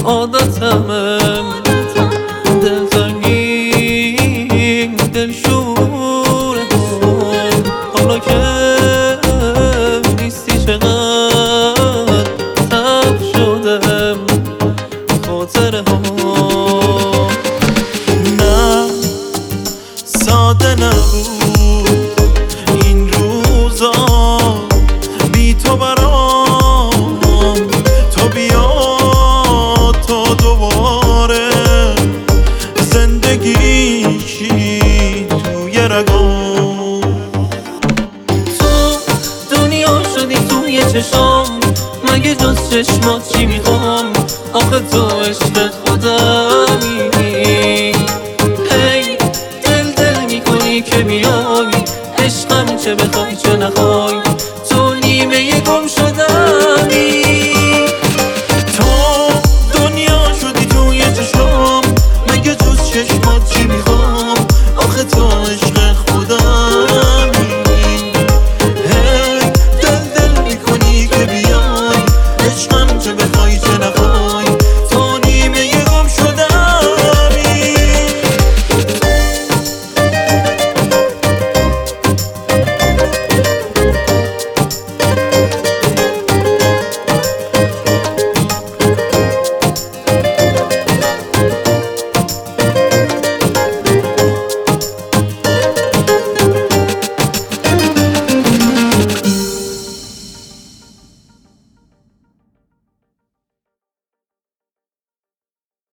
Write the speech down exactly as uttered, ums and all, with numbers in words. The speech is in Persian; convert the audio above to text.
عادتمه دلتنگی دلشوره حالا که نیستی چقدر تب شدم خاطره ها نه ساده نبود این روزا بی تو برام تو بیا تا دوباره زندگی شی توی رگام تو دنیا شدی توی چشام مگه جز چشمات چی میخوام آخه تو